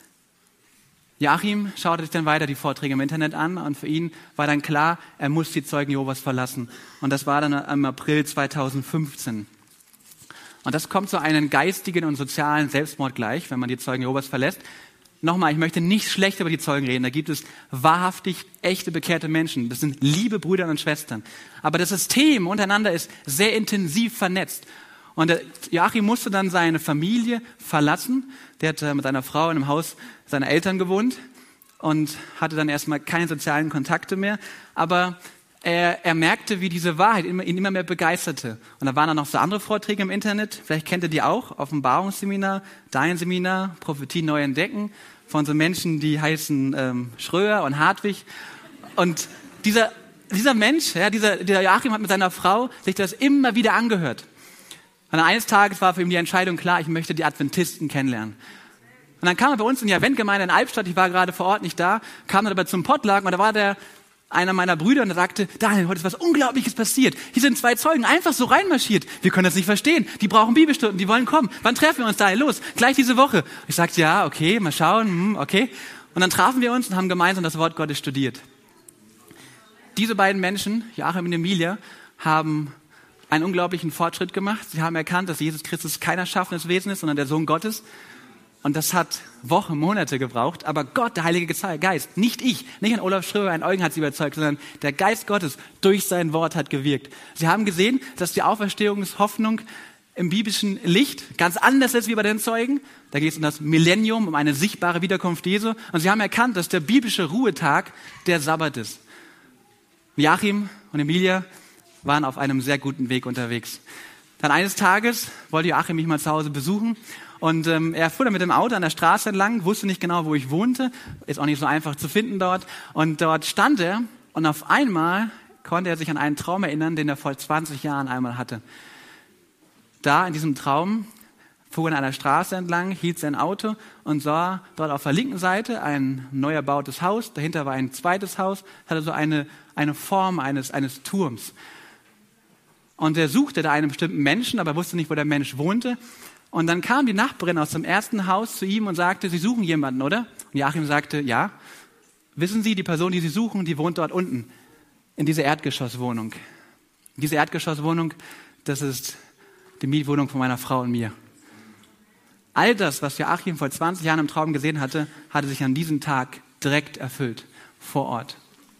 Joachim schaute sich dann weiter die Vorträge im Internet an und für ihn war dann klar, er muss die Zeugen Jehovas verlassen. Und das war dann im April 2015. Und das kommt zu einem geistigen und sozialen Selbstmord gleich, wenn man die Zeugen Jehovas verlässt. Nochmal, ich möchte nicht schlecht über die Zeugen reden. Da gibt es wahrhaftig echte, bekehrte Menschen. Das sind liebe Brüder und Schwestern. Aber das System untereinander ist sehr intensiv vernetzt. Und Joachim musste dann seine Familie verlassen. Der hat mit seiner Frau in einem Haus seiner Eltern gewohnt und hatte dann erstmal keine sozialen Kontakte mehr. Aber er merkte, wie diese Wahrheit ihn immer mehr begeisterte. Und da waren dann noch so andere Vorträge im Internet. Vielleicht kennt ihr die auch. Offenbarungsseminar, Dein Seminar, Prophetie neu entdecken. Von so Menschen, die heißen Schröer und Hartwig. Und dieser Mensch, ja, dieser Joachim hat mit seiner Frau sich das immer wieder angehört. Und eines Tages war für ihn die Entscheidung klar, ich möchte die Adventisten kennenlernen. Und dann kam er bei uns in die Adventgemeinde in Albstadt, ich war gerade vor Ort nicht da, kam dann aber zum Potluck und da war einer meiner Brüder und er sagte, Daniel, heute ist was Unglaubliches passiert. Hier sind 2 Zeugen einfach so reinmarschiert. Wir können das nicht verstehen. Die brauchen Bibelstunden, die wollen kommen. Wann treffen wir uns da? Los, gleich diese Woche. Ich sagte, ja, okay, mal schauen, okay. Und dann trafen wir uns und haben gemeinsam das Wort Gottes studiert. Diese beiden Menschen, Joachim und Emilia, haben einen unglaublichen Fortschritt gemacht. Sie haben erkannt, dass Jesus Christus kein erschaffenes Wesen ist, sondern der Sohn Gottes. Und das hat Wochen, Monate gebraucht. Aber Gott, der Heilige Geist, nicht ich, nicht ein Olaf Schröer, ein Eugen hat sie überzeugt, sondern der Geist Gottes durch sein Wort hat gewirkt. Sie haben gesehen, dass die Auferstehungshoffnung im biblischen Licht ganz anders ist wie bei den Zeugen. Da geht es um das Millennium, um eine sichtbare Wiederkunft Jesu. Und sie haben erkannt, dass der biblische Ruhetag der Sabbat ist. Joachim und Emilia waren auf einem sehr guten Weg unterwegs. Dann eines Tages wollte Joachim mich mal zu Hause besuchen und er fuhr dann mit dem Auto an der Straße entlang, wusste nicht genau, wo ich wohnte, ist auch nicht so einfach zu finden dort. Und dort stand er und auf einmal konnte er sich an einen Traum erinnern, den er vor 20 Jahren einmal hatte. Da in diesem Traum fuhr er an einer Straße entlang, hielt sein Auto und sah dort auf der linken Seite ein neu erbautes Haus, dahinter war ein zweites Haus, hatte so eine Form eines Turms. Und er suchte da einen bestimmten Menschen, aber wusste nicht, wo der Mensch wohnte. Und dann kam die Nachbarin aus dem ersten Haus zu ihm und sagte, Sie suchen jemanden, oder? Und Joachim sagte, ja. Wissen Sie, die Person, die Sie suchen, die wohnt dort unten, in dieser Erdgeschosswohnung. Diese Erdgeschosswohnung, das ist die Mietwohnung von meiner Frau und mir. All das, was Joachim vor 20 Jahren im Traum gesehen hatte, hatte sich an diesem Tag direkt erfüllt, vor Ort.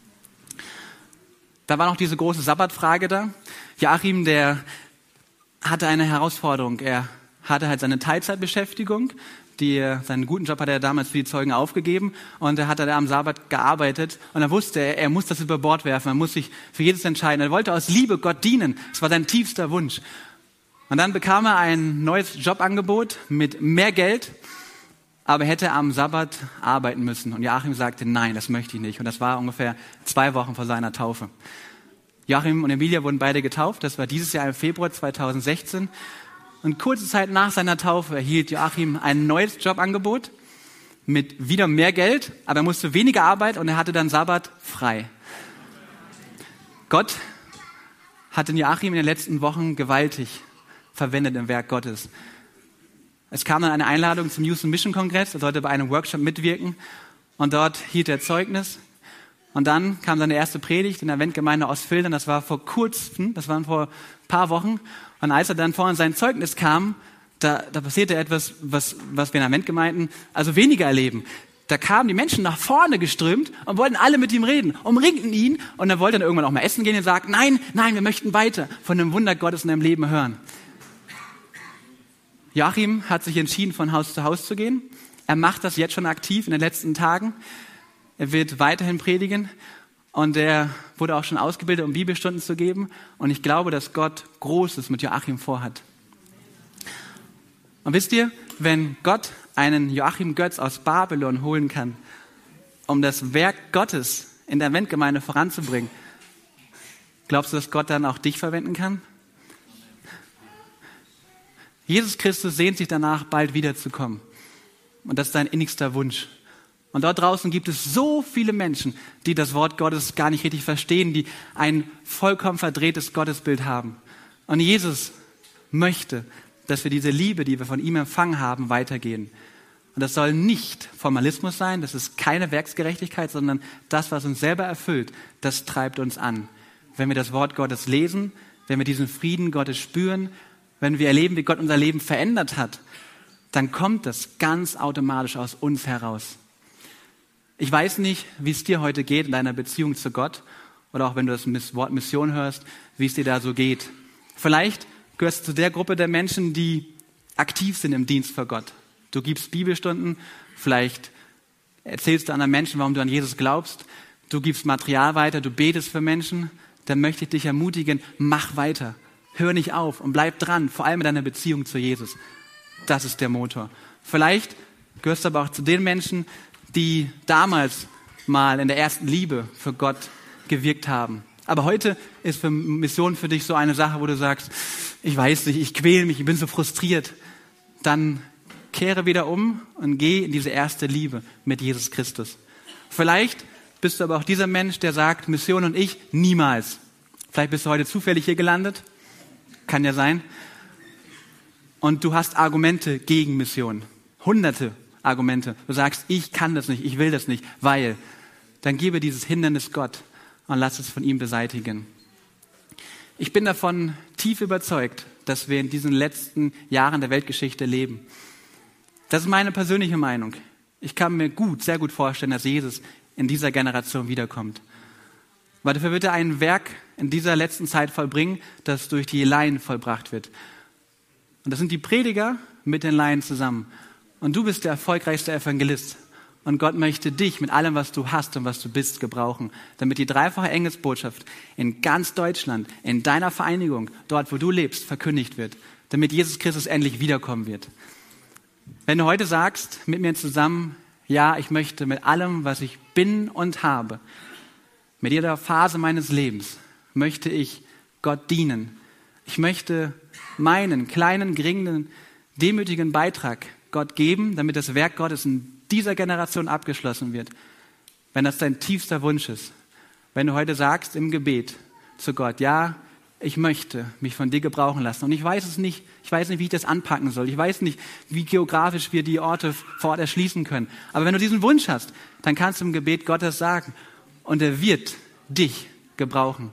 Da war noch diese große Sabbatfrage da. Joachim, der hatte eine Herausforderung. Er hatte halt seine Teilzeitbeschäftigung. Seinen guten Job hat er damals für die Zeugen aufgegeben. Und er hat da am Sabbat gearbeitet. Und er wusste, er muss das über Bord werfen. Er muss sich für jedes entscheiden. Er wollte aus Liebe Gott dienen. Das war sein tiefster Wunsch. Und dann bekam er ein neues Jobangebot mit mehr Geld. Aber hätte am Sabbat arbeiten müssen. Und Joachim sagte, nein, das möchte ich nicht. Und das war ungefähr 2 Wochen vor seiner Taufe. Joachim und Emilia wurden beide getauft. Das war dieses Jahr im Februar 2016. Und kurze Zeit nach seiner Taufe erhielt Joachim ein neues Jobangebot. mit wieder mehr Geld, aber er musste weniger arbeiten und er hatte dann Sabbat frei. Gott hat den Joachim in den letzten Wochen gewaltig verwendet im Werk Gottes. Es kam dann eine Einladung zum Youth Mission Kongress, er sollte bei einem Workshop mitwirken und dort hielt er Zeugnis. Und dann kam seine erste Predigt in der Eventgemeinde Ostfildern, das war vor kurzem, das waren vor ein paar Wochen. Und als er dann vorhin sein Zeugnis kam, da passierte etwas, was wir in der Eventgemeinden also weniger erleben. Da kamen die Menschen nach vorne geströmt und wollten alle mit ihm reden, umringten ihn und er wollte dann irgendwann auch mal essen gehen und sagt, nein, wir möchten weiter von dem Wunder Gottes in deinem Leben hören. Joachim hat sich entschieden, von Haus zu Haus zu gehen. Er macht das jetzt schon aktiv in den letzten Tagen. Er wird weiterhin predigen und er wurde auch schon ausgebildet, um Bibelstunden zu geben. Und ich glaube, dass Gott Großes mit Joachim vorhat. Und wisst ihr, wenn Gott einen Joachim Götz aus Babylon holen kann, um das Werk Gottes in der Eventgemeinde voranzubringen, glaubst du, dass Gott dann auch dich verwenden kann? Jesus Christus sehnt sich danach, bald wiederzukommen. Und das ist sein innigster Wunsch. Und dort draußen gibt es so viele Menschen, die das Wort Gottes gar nicht richtig verstehen, die ein vollkommen verdrehtes Gottesbild haben. Und Jesus möchte, dass wir diese Liebe, die wir von ihm empfangen haben, weitergehen. Und das soll nicht Formalismus sein, das ist keine Werksgerechtigkeit, sondern das, was uns selber erfüllt, das treibt uns an. Wenn wir das Wort Gottes lesen, wenn wir diesen Frieden Gottes spüren, wenn wir erleben, wie Gott unser Leben verändert hat, dann kommt das ganz automatisch aus uns heraus. Ich weiß nicht, wie es dir heute geht in deiner Beziehung zu Gott oder auch wenn du das Wort Mission hörst, wie es dir da so geht. Vielleicht gehörst du zu der Gruppe der Menschen, die aktiv sind im Dienst für Gott. Du gibst Bibelstunden, vielleicht erzählst du anderen Menschen, warum du an Jesus glaubst. Du gibst Material weiter, du betest für Menschen. Dann möchte ich dich ermutigen, mach weiter. Hör nicht auf und bleib dran, vor allem in deiner Beziehung zu Jesus. Das ist der Motor. Vielleicht gehörst du aber auch zu den Menschen, die damals mal in der ersten Liebe für Gott gewirkt haben. Aber heute ist für Mission für dich so eine Sache, wo du sagst, ich weiß nicht, ich quäle mich, ich bin so frustriert. Dann kehre wieder um und geh in diese erste Liebe mit Jesus Christus. Vielleicht bist du aber auch dieser Mensch, der sagt, Mission und ich, niemals. Vielleicht bist du heute zufällig hier gelandet. Kann ja sein. Und du hast Argumente gegen Mission. Hunderte Argumente. Du sagst, ich kann das nicht, ich will das nicht, weil. Dann gebe dieses Hindernis Gott und lass es von ihm beseitigen. Ich bin davon tief überzeugt, dass wir in diesen letzten Jahren der Weltgeschichte leben. Das ist meine persönliche Meinung. Ich kann mir sehr gut vorstellen, dass Jesus in dieser Generation wiederkommt. Weil dafür wird er ein Werk in dieser letzten Zeit vollbringen, das durch die Laien vollbracht wird. Und das sind die Prediger mit den Laien zusammen. Und du bist der erfolgreichste Evangelist. Und Gott möchte dich mit allem, was du hast und was du bist, gebrauchen, damit die dreifache Engelsbotschaft in ganz Deutschland, in deiner Vereinigung, dort, wo du lebst, verkündigt wird. Damit Jesus Christus endlich wiederkommen wird. Wenn du heute sagst, mit mir zusammen, ja, ich möchte mit allem, was ich bin und habe, mit jeder Phase meines Lebens, möchte ich Gott dienen. Ich möchte meinen kleinen, geringen, demütigen Beitrag Gott geben, damit das Werk Gottes in dieser Generation abgeschlossen wird. Wenn das dein tiefster Wunsch ist, wenn du heute sagst im Gebet zu Gott, ja, ich möchte mich von dir gebrauchen lassen und ich weiß es nicht, wie ich das anpacken soll, ich weiß nicht, wie geografisch wir die Orte vor Ort erschließen können, aber wenn du diesen Wunsch hast, dann kannst du im Gebet Gottes sagen und er wird dich gebrauchen.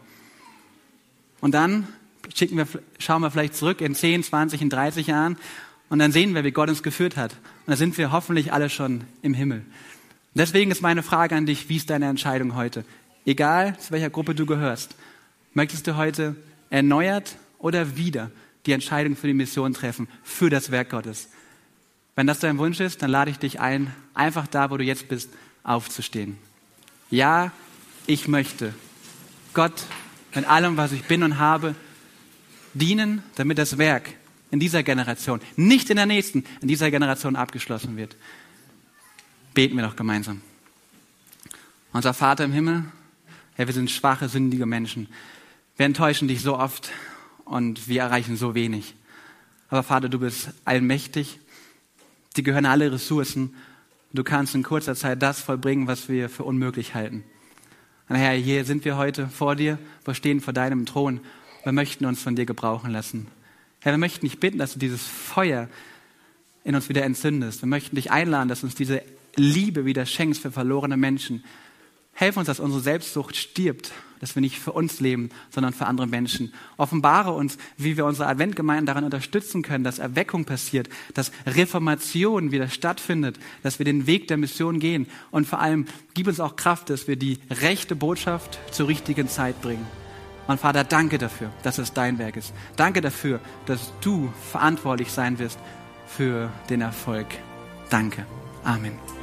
Und dann schauen wir vielleicht zurück in 10, 20, in 30 Jahren und dann sehen wir, wie Gott uns geführt hat. Und dann sind wir hoffentlich alle schon im Himmel. Und deswegen ist meine Frage an dich, wie ist deine Entscheidung heute? Egal, zu welcher Gruppe du gehörst. Möchtest du heute erneuert oder wieder die Entscheidung für die Mission treffen, für das Werk Gottes? Wenn das dein Wunsch ist, dann lade ich dich ein, einfach da, wo du jetzt bist, aufzustehen. Ja, ich möchte Gott mit allem, was ich bin und habe, dienen, damit das Werk in dieser Generation, nicht in der nächsten, in dieser Generation abgeschlossen wird. Beten wir doch gemeinsam. Unser Vater im Himmel, Herr, wir sind schwache, sündige Menschen. Wir enttäuschen dich so oft und wir erreichen so wenig. Aber Vater, du bist allmächtig, dir gehören alle Ressourcen Du kannst in kurzer Zeit das vollbringen, was wir für unmöglich halten. Und Herr, hier sind wir heute vor dir, wir stehen vor deinem Thron. Wir möchten uns von dir gebrauchen lassen. Herr, wir möchten dich bitten, dass du dieses Feuer in uns wieder entzündest. Wir möchten dich einladen, dass du uns diese Liebe wieder schenkst für verlorene Menschen. Hilf uns, dass unsere Selbstsucht stirbt, dass wir nicht für uns leben, sondern für andere Menschen. Offenbare uns, wie wir unsere Adventgemeinden daran unterstützen können, dass Erweckung passiert, dass Reformation wieder stattfindet, dass wir den Weg der Mission gehen. Und vor allem, gib uns auch Kraft, dass wir die rechte Botschaft zur richtigen Zeit bringen. Mein Vater, danke dafür, dass es dein Werk ist. Danke dafür, dass du verantwortlich sein wirst für den Erfolg. Danke. Amen.